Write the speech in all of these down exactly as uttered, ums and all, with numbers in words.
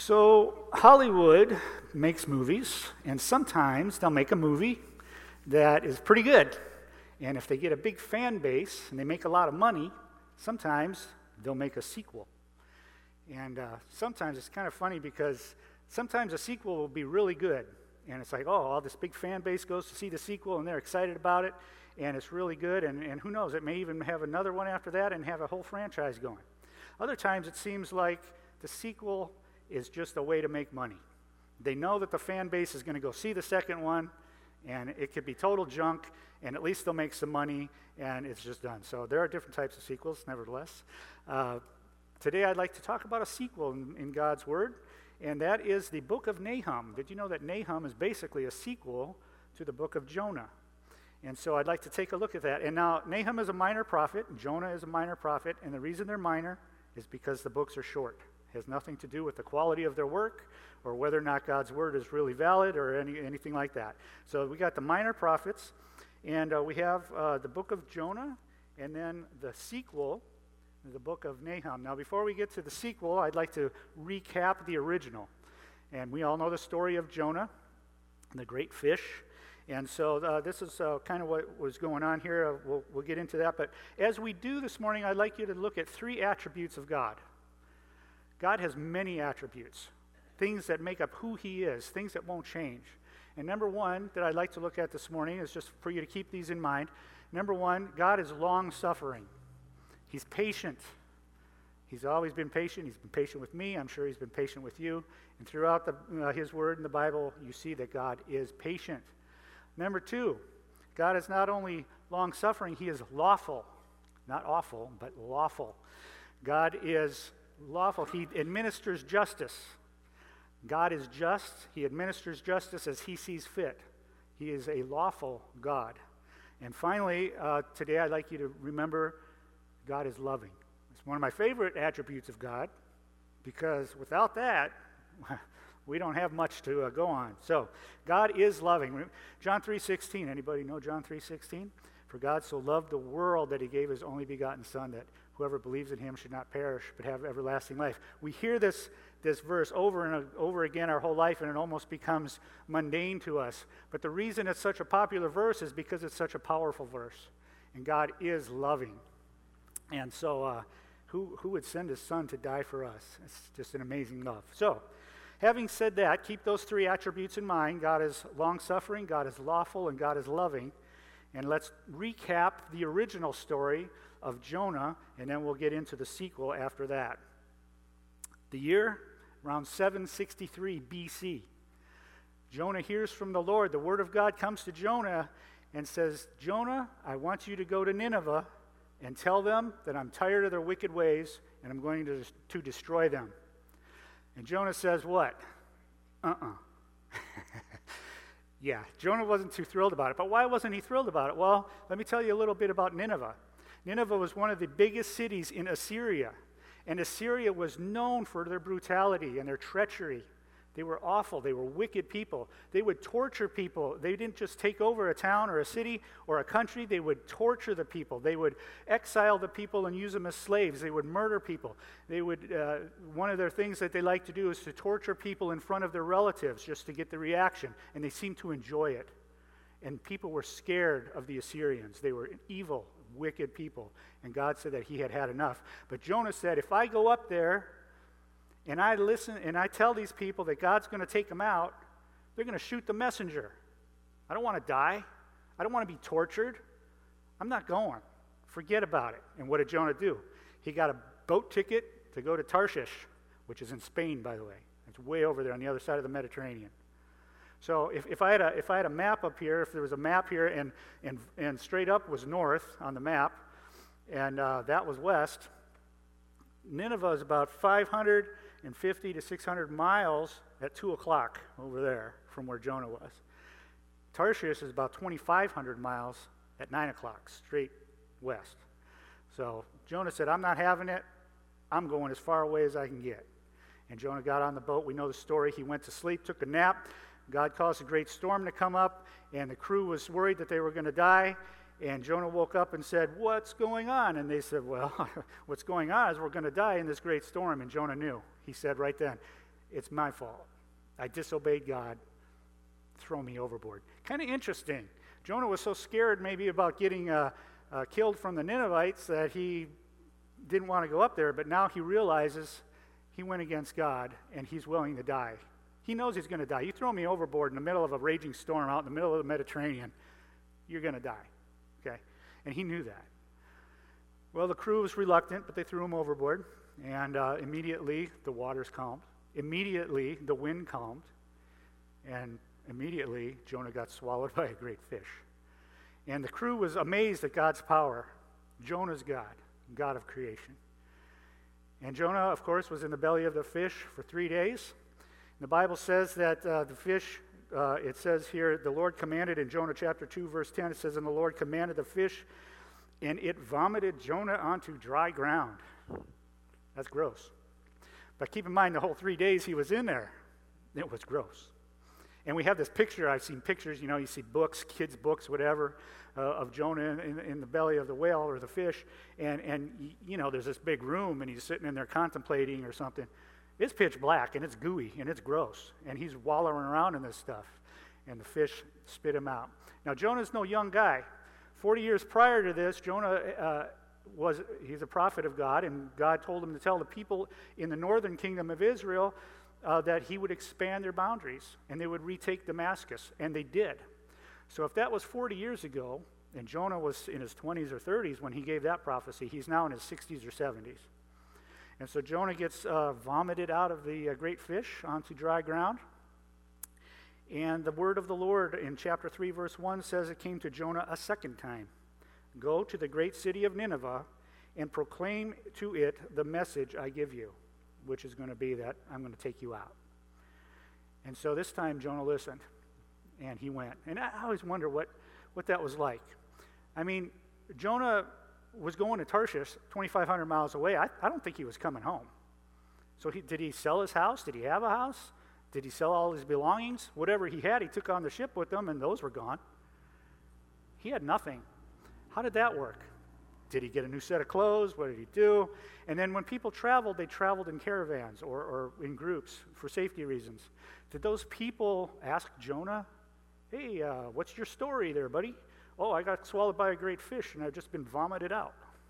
So Hollywood makes movies, and sometimes they'll make a movie that is pretty good. And if they get a big fan base and they make a lot of money, sometimes they'll make a sequel. And uh, sometimes it's kind of funny because sometimes a sequel will be really good. And it's like, oh, all this big fan base goes to see the sequel, and they're excited about it, and it's really good. And, and who knows, it may even have another one after that and have a whole franchise going. Other times it seems like the sequel is just a way to make money. They know that the fan base is going to go see the second one, and it could be total junk, and at least they'll make some money, and it's just done. So there are different types of sequels, nevertheless. Uh, today I'd like to talk about a sequel in, in God's Word, and that is the book of Nahum. Did you know that Nahum is basically a sequel to the book of Jonah? And so I'd like to take a look at that. And now, Nahum is a minor prophet, Jonah is a minor prophet, and the reason they're minor is because the books are short. It has nothing to do with the quality of their work or whether or not God's Word is really valid or any, anything like that. So we got the minor prophets, and uh, we have uh, the book of Jonah, and then the sequel, the book of Nahum. Now, before we get to the sequel, I'd like to recap the original. And we all know the story of Jonah, the great fish. And so uh, this is uh, kind of what was going on here. Uh, we'll, we'll get into that. But as we do this morning, I'd like you to look at three attributes of God. God has many attributes, things that make up who he is, things that won't change. And number one that I'd like to look at this morning is just for you to keep these in mind. Number one, God is long-suffering. He's patient. He's always been patient. He's been patient with me. I'm sure he's been patient with you. And throughout the, uh, his word in the Bible, you see that God is patient. Number two, God is not only long-suffering, he is lawful. Not awful, but lawful. God is lawful. He administers justice. God is just. He administers justice as he sees fit. He is a lawful God. And finally, uh, today I'd like you to remember God is loving. It's one of my favorite attributes of God, because without that, we don't have much to uh, go on. So, God is loving. John three sixteen. Anybody know John three sixteen? For God so loved the world that he gave his only begotten Son, that whoever believes in him should not perish but have everlasting life. We hear this, this verse over and over again our whole life, and it almost becomes mundane to us. But the reason it's such a popular verse is because it's such a powerful verse. And God is loving. And so uh, who, who would send his Son to die for us? It's just an amazing love. So, having said that, keep those three attributes in mind. God is long-suffering, God is lawful, and God is loving. And let's recap the original story of Jonah, and then we'll get into the sequel after that. The year, around seven sixty-three B C. Jonah hears from the Lord. The word of God comes to Jonah and says, Jonah, I want you to go to Nineveh and tell them that I'm tired of their wicked ways and I'm going to, to destroy them. And Jonah says what? Uh-uh. Yeah, Jonah wasn't too thrilled about it. But why wasn't he thrilled about it? Well, let me tell you a little bit about Nineveh. Nineveh was one of the biggest cities in Assyria. And Assyria was known for their brutality and their treachery. They were awful. They were wicked people. They would torture people. They didn't just take over a town or a city or a country. They would torture the people. They would exile the people and use them as slaves. They would murder people. They would. Uh, one of their things that they like to do is to torture people in front of their relatives just to get the reaction. And they seemed to enjoy it. And people were scared of the Assyrians. They were evil, wicked people. And God said that he had had enough. But Jonah said, if I go up there and I listen and I tell these people that God's going to take them out, they're going to shoot the messenger. I don't want to die. I don't want to be tortured. I'm not going. Forget about it. And what did Jonah do? He got a boat ticket to go to Tarshish, which is in Spain, by the way. It's way over there on the other side of the Mediterranean. So if, if I had a if I had a map up here, if there was a map here and and and straight up was north on the map, and uh, that was west, Nineveh is about five hundred fifty to six hundred miles at two o'clock over there from where Jonah was. Tarshish is about twenty-five hundred miles at nine o'clock, straight west. So Jonah said, I'm not having it. I'm going as far away as I can get. And Jonah got on the boat. We know the story. He went to sleep, took a nap. God caused a great storm to come up, and the crew was worried that they were going to die. And Jonah woke up and said, what's going on? And they said, well, what's going on is we're going to die in this great storm. And Jonah knew. He said right then, It's my fault. I disobeyed God. Throw me overboard. Kind of interesting. Jonah was so scared maybe about getting uh, uh, killed from the Ninevites that he didn't want to go up there, but now he realizes he went against God and he's willing to die. He knows he's going to die. You throw me overboard in the middle of a raging storm out in the middle of the Mediterranean, you're going to die. Okay? And he knew that. Well, the crew was reluctant, but they threw him overboard, and uh, immediately the waters calmed. Immediately the wind calmed, and immediately Jonah got swallowed by a great fish. And the crew was amazed at God's power. Jonah's God, God of creation. And Jonah, of course, was in the belly of the fish for three days. The Bible says that uh, the fish, uh, it says here, the Lord commanded in Jonah chapter two, verse ten, it says, and the Lord commanded the fish, and it vomited Jonah onto dry ground. That's gross. But keep in mind, the whole three days he was in there, it was gross. And we have this picture, I've seen pictures, you know, you see books, kids' books, whatever, uh, of Jonah in, in, in the belly of the whale or the fish, and, and, you know, there's this big room, and he's sitting in there contemplating or something. It's pitch black, and it's gooey, and it's gross, and he's wallowing around in this stuff, and the fish spit him out. Now, Jonah's no young guy. Forty years prior to this, Jonah uh, was, he's a prophet of God, and God told him to tell the people in the northern kingdom of Israel uh, that he would expand their boundaries, and they would retake Damascus, and they did. So if that was forty years ago, and Jonah was in his twenties or thirties when he gave that prophecy, he's now in his sixties or seventies. And so Jonah gets uh, vomited out of the uh, great fish onto dry ground. And the word of the Lord in chapter three, verse one says it came to Jonah a second time. Go to the great city of Nineveh and proclaim to it the message I give you, which is going to be that I'm going to take you out. And so this time Jonah listened, and he went. And I always wonder what, what that was like. I mean, Jonah was going to Tarshish, twenty-five hundred miles away. I, I don't think he was coming home. So he, did he sell his house? Did he have a house? Did he sell all his belongings? Whatever he had, he took on the ship with him, and those were gone. He had nothing. How did that work? Did he get a new set of clothes? What did he do? And then when people traveled, they traveled in caravans or, or in groups for safety reasons. Did those people ask Jonah, hey, uh, what's your story there, buddy? Oh, I got swallowed by a great fish, and I've just been vomited out.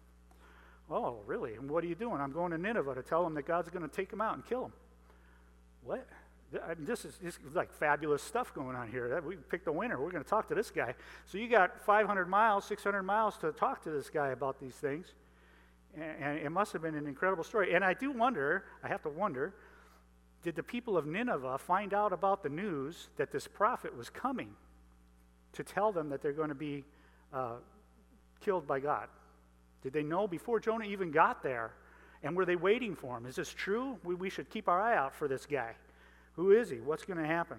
Oh, really? And what are you doing? I'm going to Nineveh to tell them that God's going to take them out and kill them. What? This is, this is like fabulous stuff going on here. We picked a winner. We're going to talk to this guy. So you got five hundred miles, six hundred miles to talk to this guy about these things. And, and it must have been an incredible story. And I do wonder, I have to wonder, did the people of Nineveh find out about the news that this prophet was coming to tell them that they're going to be uh, killed by God? Did they know before Jonah even got there? And were they waiting for him? Is this true? We, we should keep our eye out for this guy. Who is he? What's going to happen?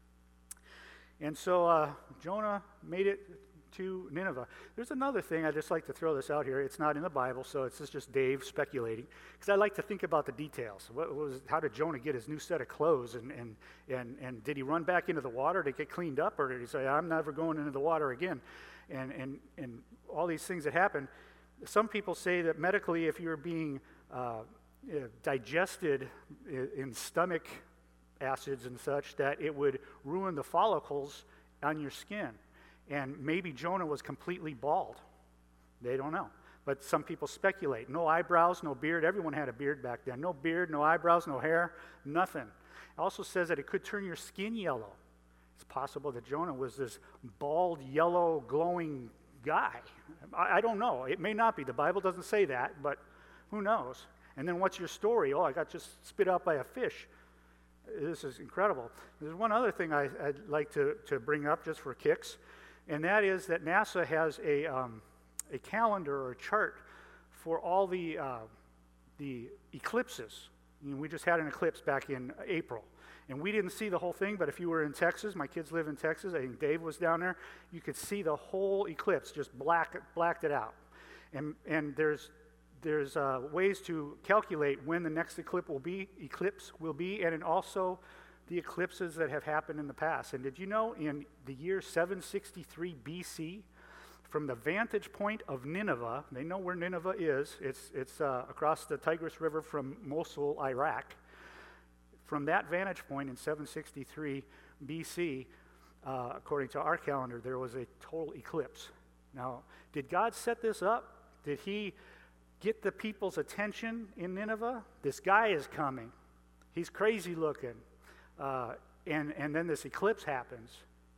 And so uh, Jonah made it to Nineveh. There's another thing, I'd just like to throw this out here. It's not in the Bible, so it's just Dave speculating. Because I like to think about the details. What was, how did Jonah get his new set of clothes? And, and, and, and did he run back into the water to get cleaned up? Or did he say, I'm never going into the water again? And, and, and all these things that happen. Some people say that medically, if you're being uh, digested in stomach acids and such, that it would ruin the follicles on your skin. And maybe Jonah was completely bald. They don't know. But some people speculate. No eyebrows, no beard. Everyone had a beard back then. No beard, no eyebrows, no hair, nothing. It also says that it could turn your skin yellow. It's possible that Jonah was this bald, yellow, glowing guy. I, I don't know. It may not be. The Bible doesn't say that, but who knows? And then what's your story? Oh, I got just spit out by a fish. This is incredible. There's one other thing I, I'd like to, to bring up just for kicks, and that is that NASA has a, um, a calendar or a chart for all the, uh, the eclipses. You know, we just had an eclipse back in April, and we didn't see the whole thing, but if you were in Texas, my kids live in Texas, I think Dave was down there, you could see the whole eclipse, just black, blacked it out. And, and there's There's uh, ways to calculate when the next eclipse will be, eclipse will be, and also the eclipses that have happened in the past. And did you know in the year seven sixty-three B C, from the vantage point of Nineveh, they know where Nineveh is, it's, it's uh, across the Tigris River from Mosul, Iraq. from that vantage point in seven sixty-three B C, uh, according to our calendar, there was a total eclipse. Now, did God set this up? Did he get the people's attention in Nineveh? This guy is coming. He's crazy looking. Uh, and, and then this eclipse happens.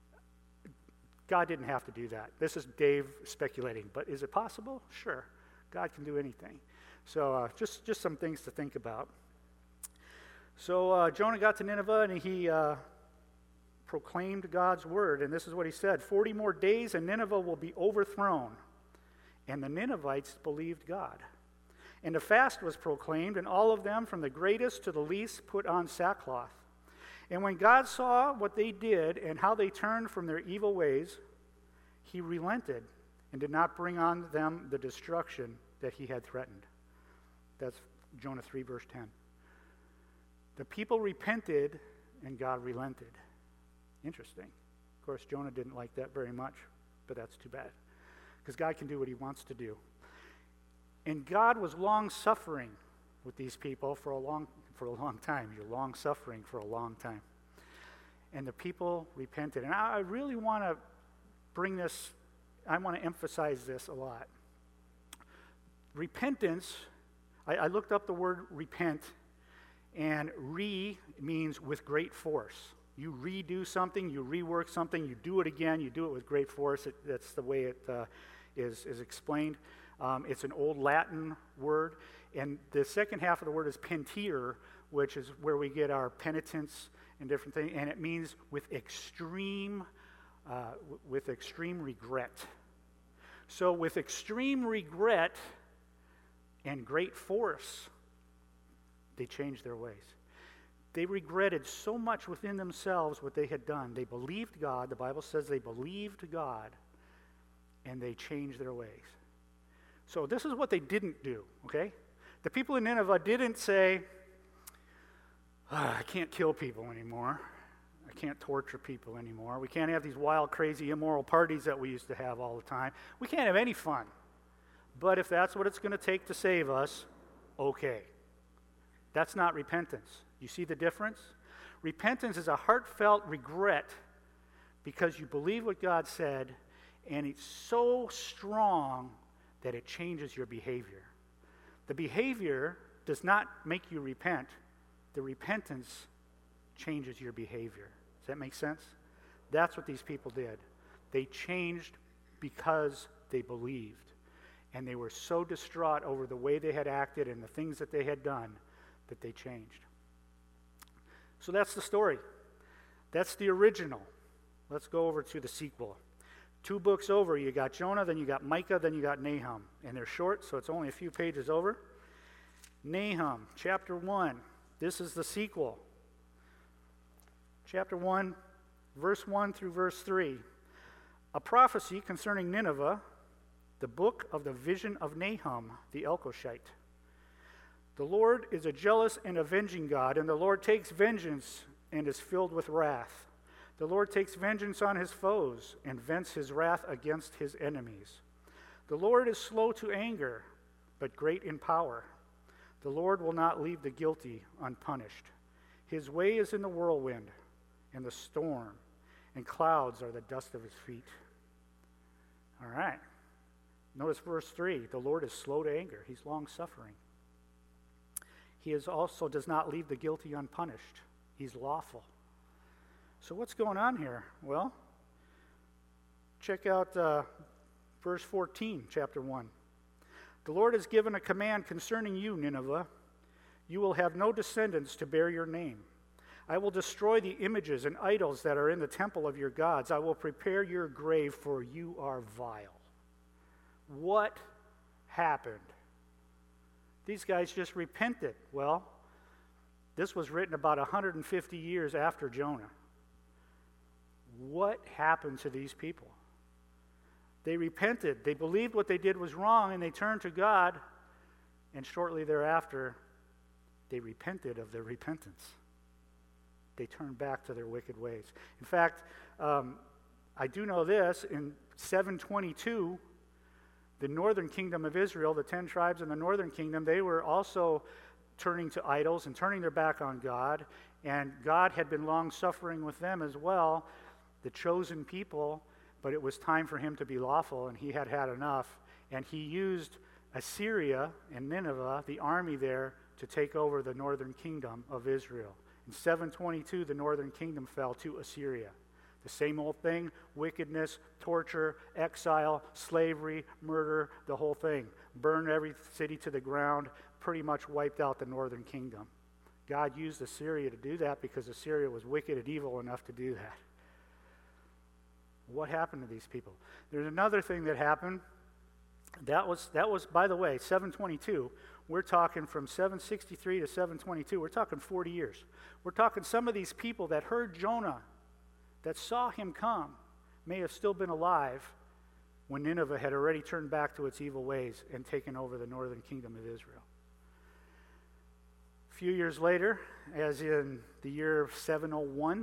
God didn't have to do that. This is Dave speculating, but is it possible? Sure. God can do anything. So uh, just, just some things to think about. So uh, Jonah got to Nineveh, and he uh, proclaimed God's word, and this is what he said: forty more days and Nineveh will be overthrown. And the Ninevites believed God. And a fast was proclaimed, and all of them, from the greatest to the least, put on sackcloth. And when God saw what they did and how they turned from their evil ways, he relented and did not bring on them the destruction that he had threatened. That's Jonah three, verse ten. The people repented, and God relented. Interesting. Of course, Jonah didn't like that very much, but that's too bad, because God can do what he wants to do. And God was long-suffering with these people for a long, for a long time. You're long-suffering for a long time. And the people repented. And I really want to bring this, I want to emphasize this a lot. Repentance, I, I looked up the word repent, and re means with great force. You redo something, you rework something, you do it again, you do it with great force. It, that's the way it uh, is, is explained. Um, it's an old Latin word. And the second half of the word is pentere, which is where we get our penitence and different things. And it means with extreme, uh, w- with extreme regret. So with extreme regret and great force, they changed their ways. They regretted so much within themselves what they had done. They believed God. The Bible says they believed God, and they changed their ways. So this is what they didn't do, okay? The people in Nineveh didn't say, oh, I can't kill people anymore. I can't torture people anymore. We can't have these wild, crazy, immoral parties that we used to have all the time. We can't have any fun. But if that's what it's going to take to save us, okay. That's not repentance. You see the difference? Repentance is a heartfelt regret because you believe what God said, and it's so strong that it changes your behavior. The behavior does not make you repent. The repentance changes your behavior. Does that make sense? That's what these people did. They changed because they believed. And they were so distraught over the way they had acted and the things that they had done that they changed. So that's the story. That's the original. Let's go over to the sequel. Two books over, you got Jonah, then you got Micah, then you got Nahum. And they're short, so it's only a few pages over. Nahum, chapter one. This is the sequel. Chapter one, verse one through verse three. A prophecy concerning Nineveh, the book of the vision of Nahum, the Elkoshite. The Lord is a jealous and avenging God, and the Lord takes vengeance and is filled with wrath. The Lord takes vengeance on his foes and vents his wrath against his enemies. The Lord is slow to anger, but great in power. The Lord will not leave the guilty unpunished. His way is in the whirlwind and the storm, and clouds are the dust of his feet. All right. Notice verse three. The Lord is slow to anger. He's long-suffering. He is also does not leave the guilty unpunished. He's lawful. So what's going on here? Well, check out uh, verse fourteen, chapter one. The Lord has given a command concerning you, Nineveh. You will have no descendants to bear your name. I will destroy the images and idols that are in the temple of your gods. I will prepare your grave, for you are vile. What happened? These guys just repented. Well, this was written about one hundred fifty years after Jonah. What happened to these people? They repented. They believed what they did was wrong, and they turned to God, and shortly thereafter, they repented of their repentance. They turned back to their wicked ways. In fact, um, I do know this, in seven twenty-two, the northern kingdom of Israel, the ten tribes in the northern kingdom, they were also turning to idols and turning their back on God, and God had been long-suffering with them as well, the chosen people, but it was time for him to be lawful, and he had had enough, and he used Assyria and Nineveh, the army there, to take over the northern kingdom of Israel. In seven twenty-two, the northern kingdom fell to Assyria. The same old thing, wickedness, torture, exile, slavery, murder, the whole thing. Burned every city to the ground, pretty much wiped out the northern kingdom. God used Assyria to do that because Assyria was wicked and evil enough to do that. What happened to these people? There's another thing that happened. That was, that was, by the way, seven twenty-two. We're talking from seven sixty-three to seven twenty-two. We're talking forty years. We're talking some of these people that heard Jonah, that saw him come, may have still been alive when Nineveh had already turned back to its evil ways and taken over the northern kingdom of Israel. A few years later, as in the year of seven oh one,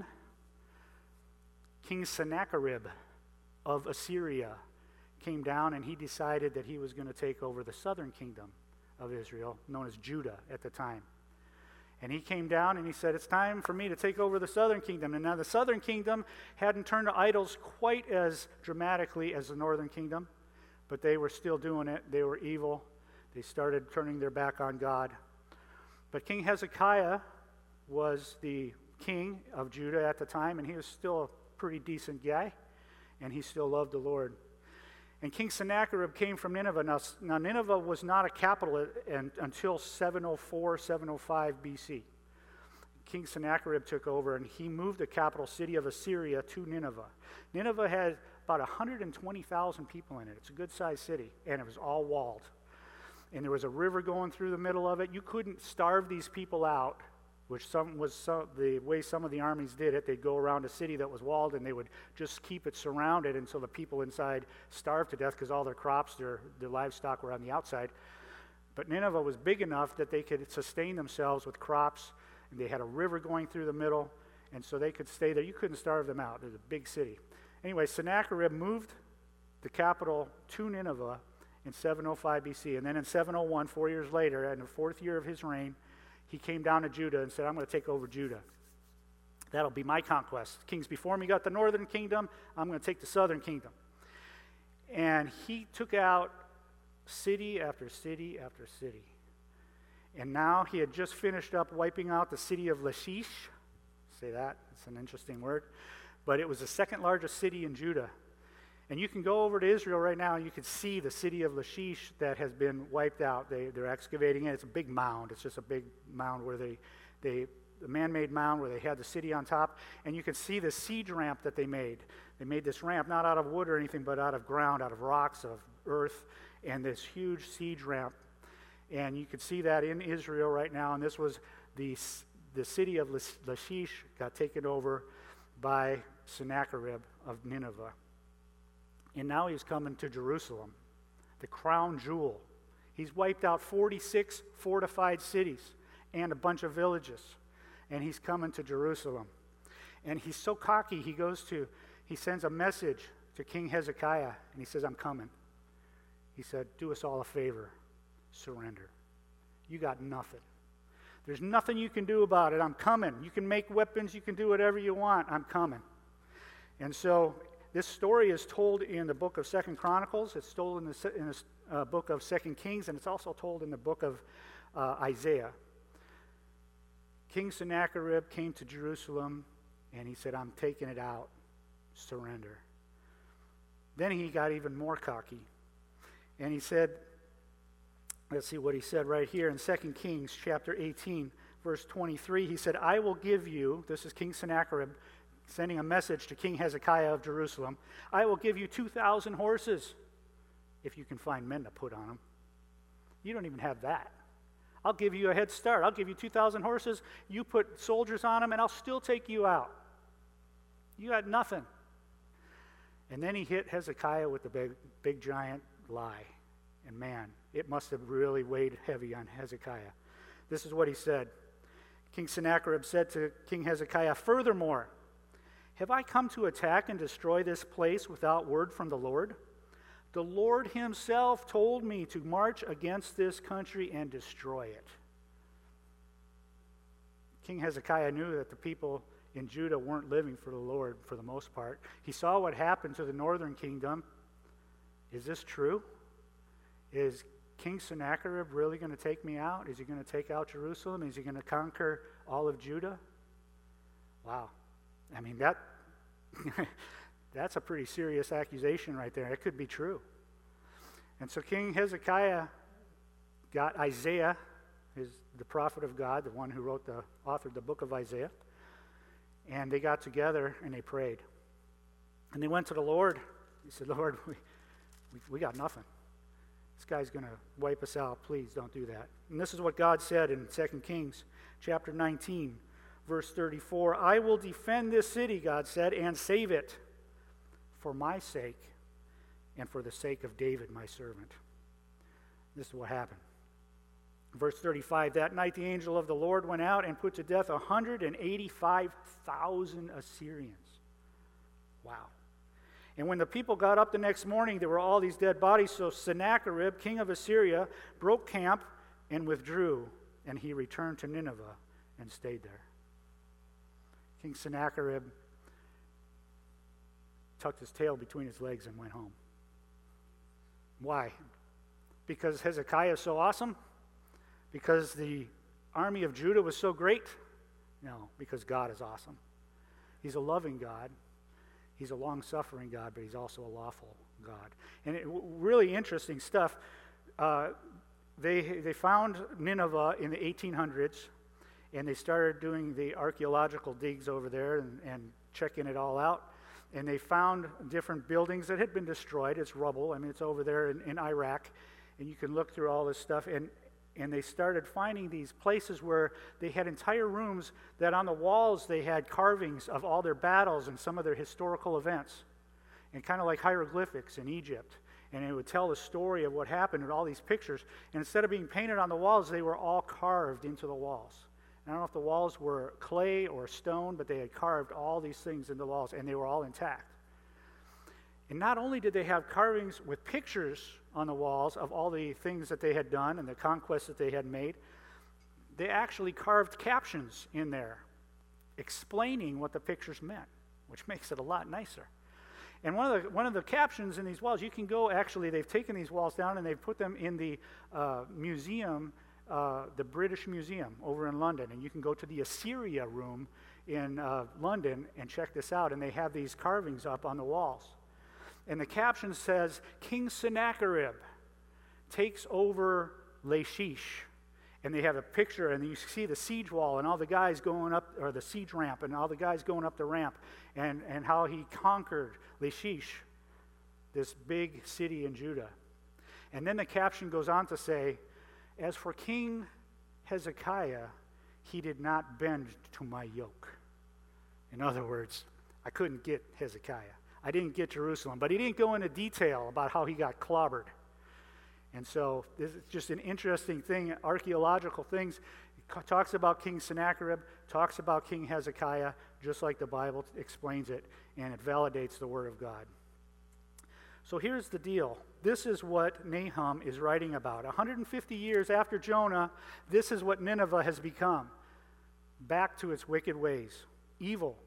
King Sennacherib of Assyria came down, and he decided that he was going to take over the southern kingdom of Israel, known as Judah at the time. And he came down and he said, it's time for me to take over the southern kingdom. And now the southern kingdom hadn't turned to idols quite as dramatically as the northern kingdom, but they were still doing it. They were evil. They started turning their back on God. But King Hezekiah was the king of Judah at the time, and he was still a pretty decent guy, and he still loved the Lord. And King Sennacherib came from Nineveh. Now, now Nineveh was not a capital in, until seven oh four, seven oh five B C. King Sennacherib took over, and he moved the capital city of Assyria to Nineveh. Nineveh had about one hundred twenty thousand people in it. It's a good-sized city, and it was all walled. And there was a river going through the middle of it. You couldn't starve these people out, which some was some, the way some of the armies did it. They'd go around a city that was walled, and they would just keep it surrounded until the people inside starved to death because all their crops, their, their livestock were on the outside. But Nineveh was big enough that they could sustain themselves with crops, and they had a river going through the middle, and so they could stay there. You couldn't starve them out. It was a big city. Anyway, Sennacherib moved the capital to Nineveh in seven oh five B C, and then in seven oh one, four years later, in the fourth year of his reign, he came down to Judah and said, I'm going to take over Judah. That'll be my conquest. Kings before me got the northern kingdom. I'm going to take the southern kingdom. And he took out city after city after city. And now he had just finished up wiping out the city of Lachish. Say that. It's an interesting word. But it was the second largest city in Judah. And you can go over to Israel right now, and you can see the city of Lachish that has been wiped out. They, they're excavating it. It's a big mound. It's just a big mound where they, they, a man-made mound where they had the city on top. And you can see the siege ramp that they made. They made this ramp not out of wood or anything, but out of ground, out of rocks, of earth, and this huge siege ramp. And you can see that in Israel right now. And this was the, the city of Lachish got taken over by Sennacherib of Nineveh. And now he's coming to Jerusalem, the crown jewel. He's wiped out forty-six fortified cities and a bunch of villages. And he's coming to Jerusalem. And he's so cocky, he goes to, he sends a message to King Hezekiah, and he says, I'm coming. He said, do us all a favor, surrender. You got nothing. There's nothing you can do about it. I'm coming. You can make weapons, you can do whatever you want. I'm coming. And so this story is told in the book of Second Chronicles. It's told in the, in the uh, book of Second Kings, and it's also told in the book of uh, Isaiah. King Sennacherib came to Jerusalem, and he said, I'm taking it out. Surrender. Then he got even more cocky. And he said, let's see what he said right here in Second Kings chapter eighteen, verse twenty-three. He said, I will give you, this is King Sennacherib, sending a message to King Hezekiah of Jerusalem, I will give you two thousand horses if you can find men to put on them. You don't even have that. I'll give you a head start. I'll give you two thousand horses. You put soldiers on them, and I'll still take you out. You got nothing. And then he hit Hezekiah with the big, big giant lie. And man, it must have really weighed heavy on Hezekiah. This is what he said. King Sennacherib said to King Hezekiah, furthermore, have I come to attack and destroy this place without word from the Lord? The Lord himself told me to march against this country and destroy it. King Hezekiah knew that the people in Judah weren't living for the Lord for the most part. He saw what happened to the northern kingdom. Is this true? Is King Sennacherib really going to take me out? Is he going to take out Jerusalem? Is he going to conquer all of Judah? Wow. I mean, that that's a pretty serious accusation right there. It could be true. And so King Hezekiah got Isaiah, his, the prophet of God, the one who wrote the, authored the book of Isaiah, and they got together and they prayed. And they went to the Lord. He said, Lord, we, we, we got nothing. This guy's going to wipe us out. Please don't do that. And this is what God said in Second Kings chapter nineteen, verse thirty-four. I will defend this city, God said, and save it for my sake and for the sake of David, my servant. This is what happened. Verse thirty-five, that night the angel of the Lord went out and put to death one hundred eighty-five thousand Assyrians. Wow. And when the people got up the next morning, there were all these dead bodies. So Sennacherib, king of Assyria, broke camp and withdrew, and he returned to Nineveh and stayed there. King Sennacherib tucked his tail between his legs and went home. Why? Because Hezekiah is so awesome? Because the army of Judah was so great? No, because God is awesome. He's a loving God. He's a long-suffering God, but he's also a lawful God. And it, really interesting stuff. Uh, they, they found Nineveh in the eighteen hundreds, and they started doing the archaeological digs over there and, and checking it all out. And they found different buildings that had been destroyed. It's rubble. I mean, it's over there in, in Iraq. And you can look through all this stuff. And And they started finding these places where they had entire rooms that on the walls they had carvings of all their battles and some of their historical events. And kind of like hieroglyphics in Egypt. And it would tell the story of what happened with all these pictures. And instead of being painted on the walls, they were all carved into the walls. And I don't know if the walls were clay or stone, but they had carved all these things into the walls, and they were all intact. And not only did they have carvings with pictures on the walls of all the things that they had done and the conquests that they had made, they actually carved captions in there explaining what the pictures meant, which makes it a lot nicer. And one of the one of the captions in these walls, you can go, actually, they've taken these walls down and they've put them in the uh, museum, uh, the British Museum over in London. And you can go to the Assyria room in uh, London and check this out. And they have these carvings up on the walls. And the caption says, King Sennacherib takes over Lachish. And they have a picture, and you see the siege wall and all the guys going up, or the siege ramp, and all the guys going up the ramp, and, and how he conquered Lachish, this big city in Judah. And then the caption goes on to say, as for King Hezekiah, he did not bend to my yoke. In other words, I couldn't get Hezekiah. I didn't get Jerusalem, but he didn't go into detail about how he got clobbered. And so this is just an interesting thing, archaeological things. It talks about King Sennacherib, talks about King Hezekiah, just like the Bible explains it, and it validates the Word of God. So here's the deal. This is what Nahum is writing about. one hundred fifty years after Jonah, this is what Nineveh has become. Back to its wicked ways. Evil.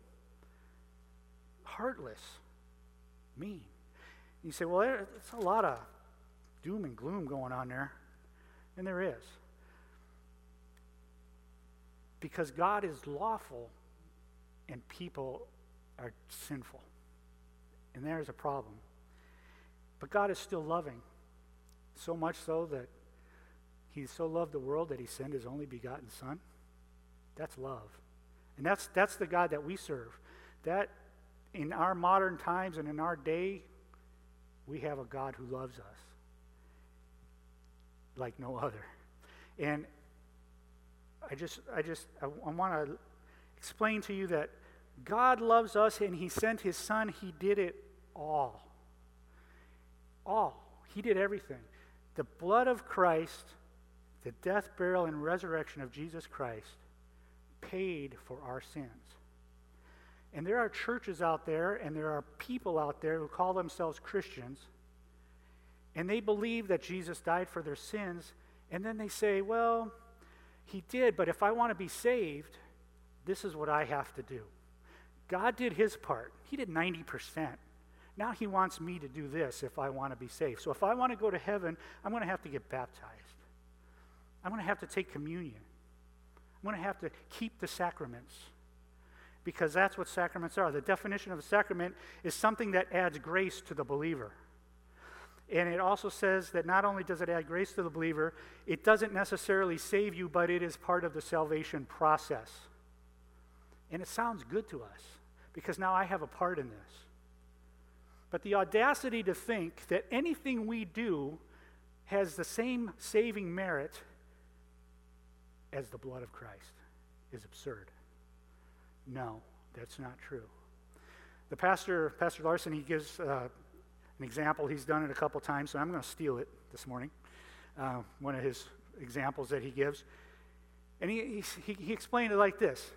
Heartless. Mean. You say, well, there's a lot of doom and gloom going on there. And there is. Because God is lawful and people are sinful. And there's a problem. But God is still loving. So much so that he so loved the world that he sent his only begotten Son. That's love. And that's that's the God that we serve. That in our modern times and in our day, we have a God who loves us like no other. And I just I just I, I want to explain to you that God loves us and he sent his Son. He did it all. All. He did everything. The blood of Christ, the death, burial, and resurrection of Jesus Christ paid for our sins. And there are churches out there and there are people out there who call themselves Christians, and they believe that Jesus died for their sins, and then they say, well, he did, but if I want to be saved, this is what I have to do. God did his part. He did ninety percent. Now he wants me to do this if I want to be saved. So if I want to go to heaven, I'm going to have to get baptized. I'm going to have to take communion. I'm going to have to keep the sacraments, because that's what sacraments are. The definition of a sacrament is something that adds grace to the believer. And it also says that not only does it add grace to the believer, it doesn't necessarily save you, but it is part of the salvation process. And it sounds good to us, because now I have a part in this. But the audacity to think that anything we do has the same saving merit as the blood of Christ is absurd. No, that's not true. The pastor, Pastor Larson, he gives uh, an example. He's done it a couple times, so I'm going to steal it this morning. Uh, one of his examples that he gives. And he, he, he explained it like this.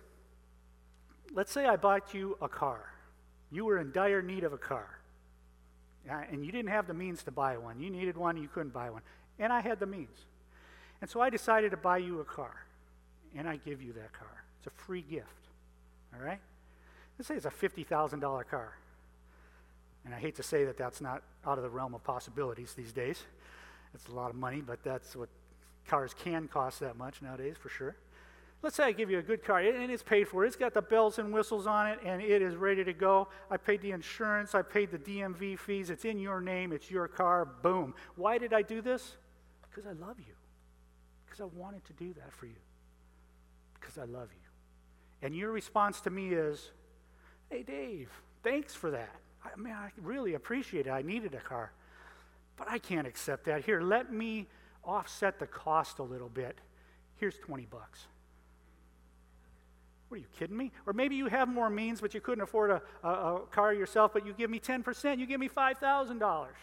Let's say I bought you a car. You were in dire need of a car. And you didn't have the means to buy one. You needed one, you couldn't buy one. And I had the means. And so I decided to buy you a car. And I give you that car. It's a free gift. All right? Let's say it's a fifty thousand dollars car. And I hate to say that that's not out of the realm of possibilities these days. It's a lot of money, but that's what cars can cost that much nowadays for sure. Let's say I give you a good car, and it's paid for. It's got the bells and whistles on it, and it is ready to go. I paid the insurance. I paid the D M V fees. It's in your name. It's your car. Boom. Why did I do this? Because I love you. Because I wanted to do that for you. Because I love you. And your response to me is, hey, Dave, thanks for that. I mean, I really appreciate it. I needed a car. But I can't accept that. Here, let me offset the cost a little bit. Here's twenty bucks. What, are you kidding me? Or maybe you have more means, but you couldn't afford a, a, a car yourself, but you give me ten percent. You give me five thousand dollars.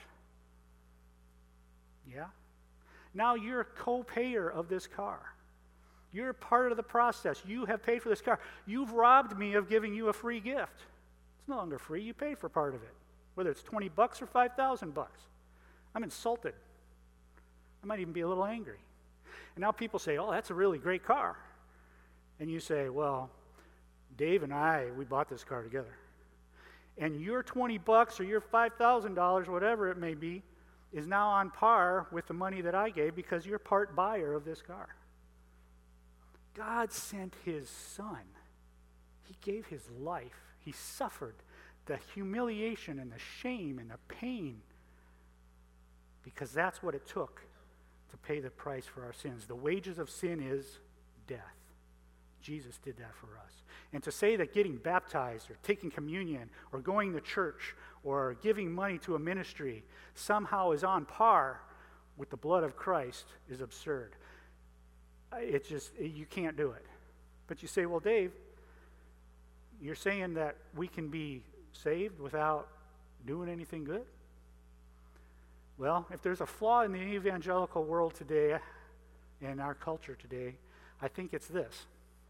Yeah? Now you're a co-payer of this car. You're part of the process. You have paid for this car. You've robbed me of giving you a free gift. It's no longer free. You paid for part of it, whether it's twenty bucks or five thousand bucks. I'm insulted. I might even be a little angry. And now people say, oh, that's a really great car. And you say, well, Dave and I, we bought this car together. And your twenty bucks or your five thousand dollars, whatever it may be, is now on par with the money that I gave because you're part buyer of this car. God sent his son. He gave his life. He suffered the humiliation and the shame and the pain because that's what it took to pay the price for our sins. The wages of sin is death. Jesus did that for us. And to say that getting baptized or taking communion or going to church or giving money to a ministry somehow is on par with the blood of Christ is absurd. It's just, you can't do it. But you say, well, Dave, you're saying that we can be saved without doing anything good? Well, if there's a flaw in the evangelical world today, in our culture today, I think it's this.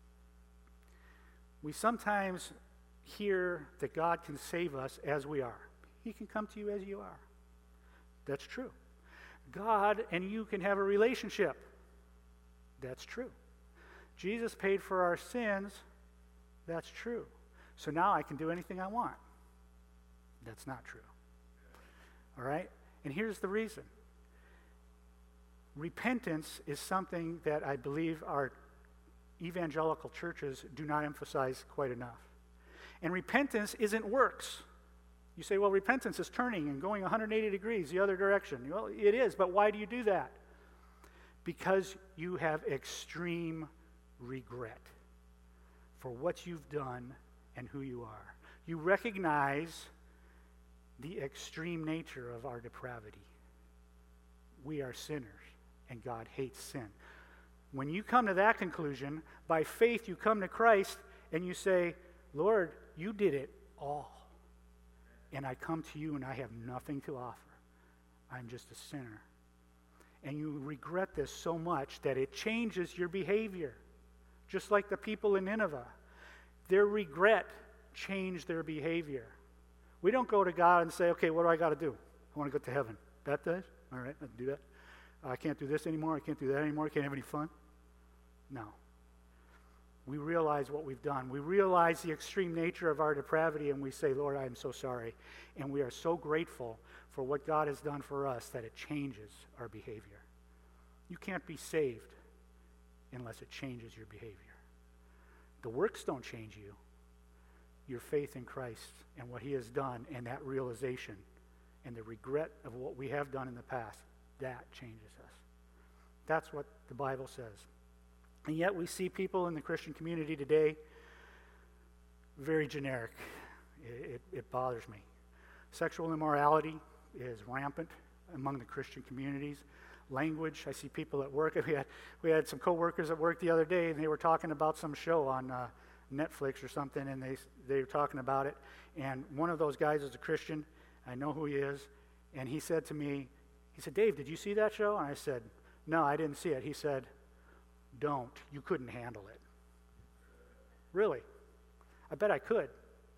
We sometimes hear that God can save us as we are. He can come to you as you are. That's true. God and you can have a relationship. That's true. Jesus paid for our sins. That's true. So now I can do anything I want. That's not true. All right? And here's the reason. Repentance is something that I believe our evangelical churches do not emphasize quite enough. And repentance isn't works. You say, well, repentance is turning and going one hundred eighty degrees the other direction. Well, it is, but why do you do that? Because you have extreme regret for what you've done and who you are. You recognize the extreme nature of our depravity. We are sinners, and God hates sin. When you come to that conclusion, by faith you come to Christ and you say, Lord, you did it all. And I come to you and I have nothing to offer. I'm just a sinner. And you regret this so much that it changes your behavior. Just like the people in Nineveh. Their regret changed their behavior. We don't go to God and say, okay, what do I got to do? I want to go to heaven. Baptized? All right, let's do that. I can't do this anymore. I can't do that anymore. I can't have any fun. No. we realize what we've done. We realize the extreme nature of our depravity, and we say, Lord, I am so sorry. And we are so grateful for what God has done for us that it changes our behavior. You can't be saved unless it changes your behavior. The works don't change you. Your faith in Christ and what he has done, and that realization and the regret of what we have done in the past, that changes us. That's what the Bible says. And yet we see people in the Christian community today very generic. It, it, it bothers me. Sexual immorality is rampant among the Christian communities. Language, I see people at work. We had, we had some coworkers at work the other day, and they were talking about some show on uh, Netflix or something, and they they were talking about it. And one of those guys is a Christian. I know who he is. And he said to me, he said, Dave, did you see that show? And I said, no, I didn't see it. He said, don't. You couldn't handle it. Really? I bet I could.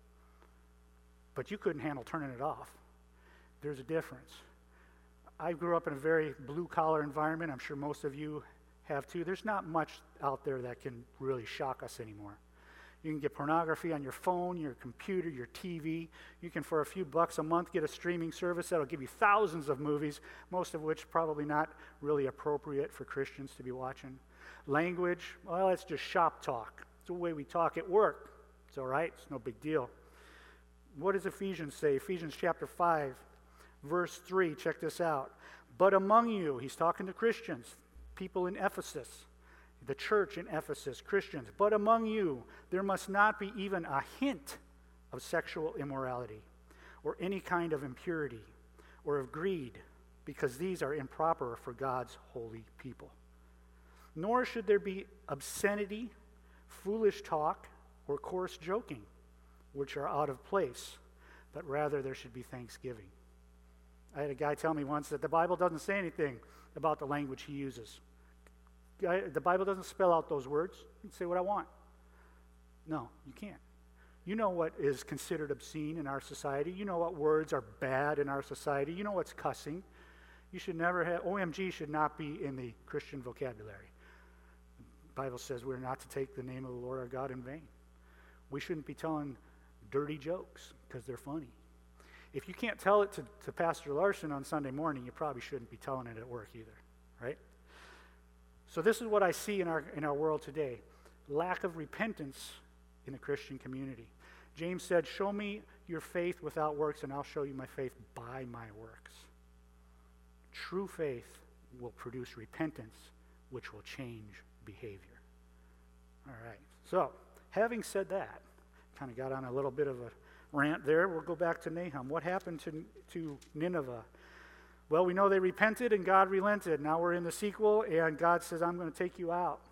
But you couldn't handle turning it off. There's a difference. I grew up in a very blue-collar environment. I'm sure most of you have too. There's not much out there that can really shock us anymore. You can get pornography on your phone, your computer, your T V. You can, for a few bucks a month, get a streaming service that'll give you thousands of movies, most of which probably not really appropriate for Christians to be watching. Language, well, it's just shop talk. It's the way we talk at work. It's all right. It's no big deal. What does Ephesians say? Ephesians chapter five, verse three. Check this out. But among you, he's talking to Christians, people in Ephesus, the church in Ephesus, Christians. But among you, there must not be even a hint of sexual immorality or any kind of impurity or of greed, because these are improper for God's holy people. Nor should there be obscenity, foolish talk, or coarse joking, which are out of place, but rather there should be thanksgiving. I had a guy tell me once that the Bible doesn't say anything about the language he uses. The Bible doesn't spell out those words. You can say what I want. No, you can't. You know what is considered obscene in our society. You know what words are bad in our society. You know what's cussing. You should never have, O M G should not be in the Christian vocabulary. The Bible says we're not to take the name of the Lord our God in vain. We shouldn't be telling dirty jokes because they're funny. If you can't tell it to, to Pastor Larson on Sunday morning, you probably shouldn't be telling it at work either, right? So this is what I see in our in our world today. Lack of repentance in the Christian community. James said, show me your faith without works, and I'll show you my faith by my works. True faith will produce repentance, which will change behavior. All right. So, having said that, kind of got on a little bit of a rant there. We'll go back to Nahum. What happened to, to Nineveh? Well, we know they repented and God relented. Now we're in the sequel, and God says, I'm going to take you out.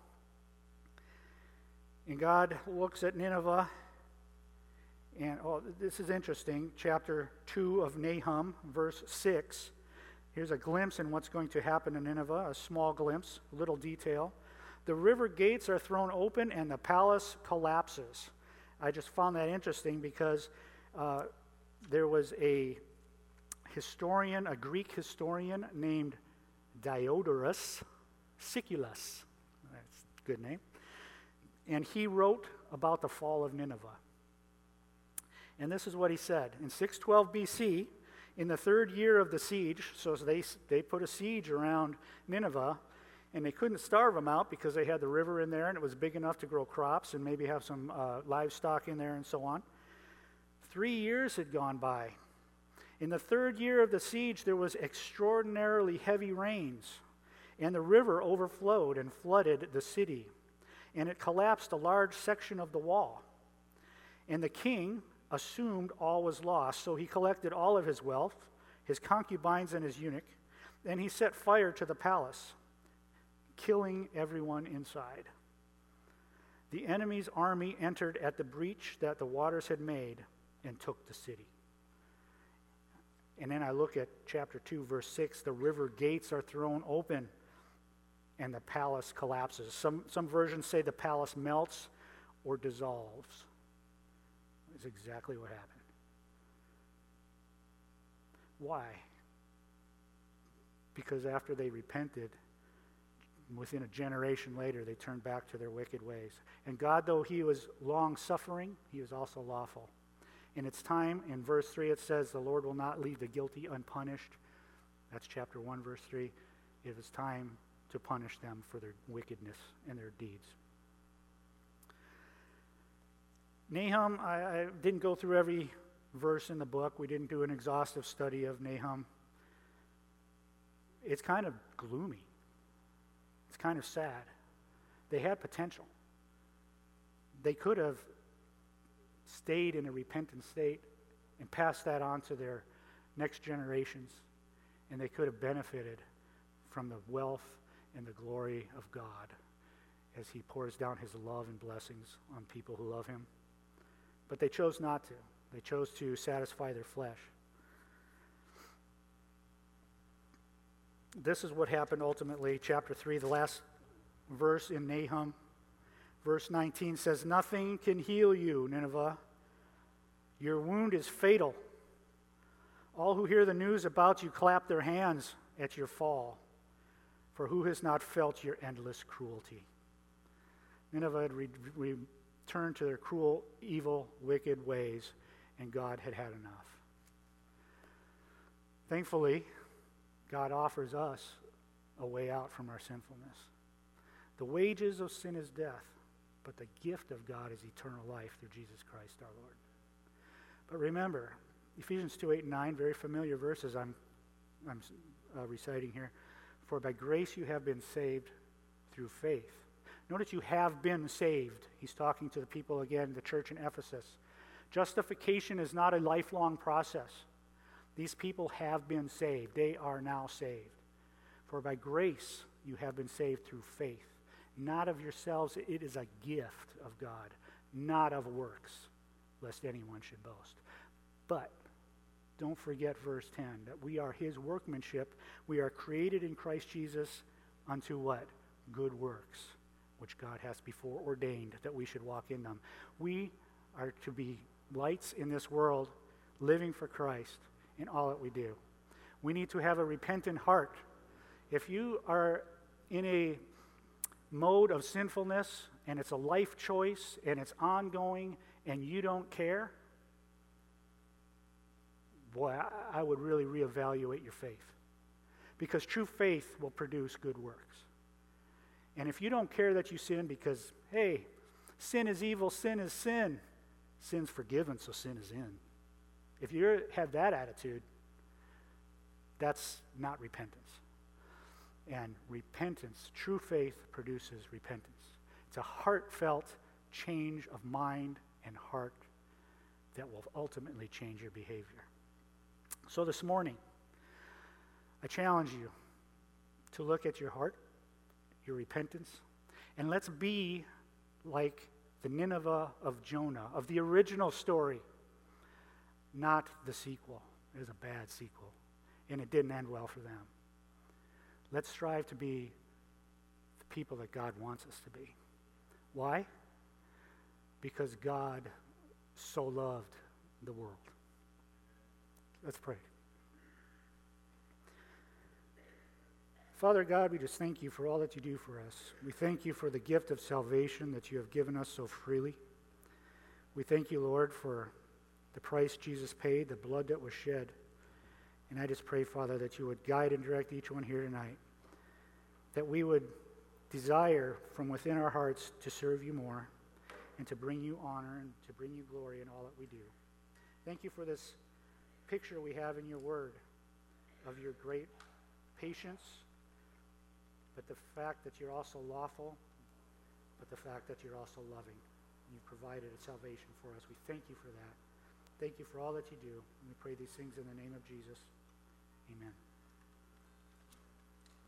And God looks at Nineveh, and oh, this is interesting. Chapter two of Nahum, verse six. Here's a glimpse in what's going to happen in Nineveh, a small glimpse, a little detail. The river gates are thrown open, and the palace collapses. I just found that interesting because uh, there was a historian, a Greek historian named Diodorus Siculus. That's a good name. And he wrote about the fall of Nineveh. And this is what he said. In six twelve B C, in the third year of the siege, so they, they put a siege around Nineveh, and they couldn't starve them out because they had the river in there, and it was big enough to grow crops and maybe have some uh, livestock in there and so on. Three years had gone by. In the third year of the siege, there was extraordinarily heavy rains, and the river overflowed and flooded the city, and it collapsed a large section of the wall. And the king assumed all was lost, so he collected all of his wealth, his concubines and his eunuch, and he set fire to the palace, killing everyone inside. The enemy's army entered at the breach that the waters had made and took the city. And then I look at chapter two, verse six. The river gates are thrown open, and the palace collapses. Some, some versions say the palace melts or dissolves. That's exactly what happened. Why? Because after they repented, within a generation later, they turned back to their wicked ways. And God, though he was long-suffering, he was also lawful. In its time, in verse three, it says, the Lord will not leave the guilty unpunished. That's chapter one, verse three. It was time to punish them for their wickedness and their deeds. Nahum, I, I didn't go through every verse in the book. We didn't do an exhaustive study of Nahum. It's kind of gloomy. It's kind of sad. They had potential. They could have stayed in a repentant state and passed that on to their next generations, and they could have benefited from the wealth and the glory of God as he pours down his love and blessings on people who love him. But they chose not to. They chose to satisfy their flesh. This is what happened ultimately. Chapter three, the last verse in Nahum, verse nineteen says, nothing can heal you, Nineveh. Your wound is fatal. All who hear the news about you clap their hands at your fall. For who has not felt your endless cruelty? Nineveh had re- returned to their cruel, evil, wicked ways, and God had had enough. Thankfully, God offers us a way out from our sinfulness. The wages of sin is death, but the gift of God is eternal life through Jesus Christ our Lord. But remember, Ephesians two, eight, and nine, very familiar verses I'm, I'm uh, reciting here. For by grace you have been saved through faith. Notice you have been saved. He's talking to the people again, the church in Ephesus. Justification is not a lifelong process. These people have been saved. They are now saved. For by grace you have been saved through faith, not of yourselves. It is a gift of God, not of works, lest anyone should boast. But don't forget verse ten, that we are his workmanship. We are created in Christ Jesus unto what? Good works, which God has before ordained that we should walk in them. We are to be lights in this world, living for Christ in all that we do. We need to have a repentant heart. If you are in a mode of sinfulness and it's a life choice and it's ongoing and you don't care, boy, I, I would really reevaluate your faith. Because true faith will produce good works. And if you don't care that you sin because, hey, sin is evil, sin is sin, sin's forgiven, so sin is in. If you have that attitude, that's not repentance. And repentance, true faith, produces repentance. It's a heartfelt change of mind and heart that will ultimately change your behavior. So this morning, I challenge you to look at your heart, your repentance, and let's be like the Nineveh of Jonah, of the original story, not the sequel. It was a bad sequel, and it didn't end well for them. Let's strive to be the people that God wants us to be. Why? Because God so loved the world. Let's pray. Father God, we just thank you for all that you do for us. We thank you for the gift of salvation that you have given us so freely. We thank you, Lord, for the price Jesus paid, the blood that was shed. And I just pray, Father, that you would guide and direct each one here tonight, that we would desire from within our hearts to serve you more and to bring you honor and to bring you glory in all that we do. Thank you for this picture we have in your word of your great patience, but the fact that you're also lawful, but the fact that you're also loving. You've provided a salvation for us. We thank you for that. Thank you for all that you do. And we pray these things in the name of Jesus. Amen.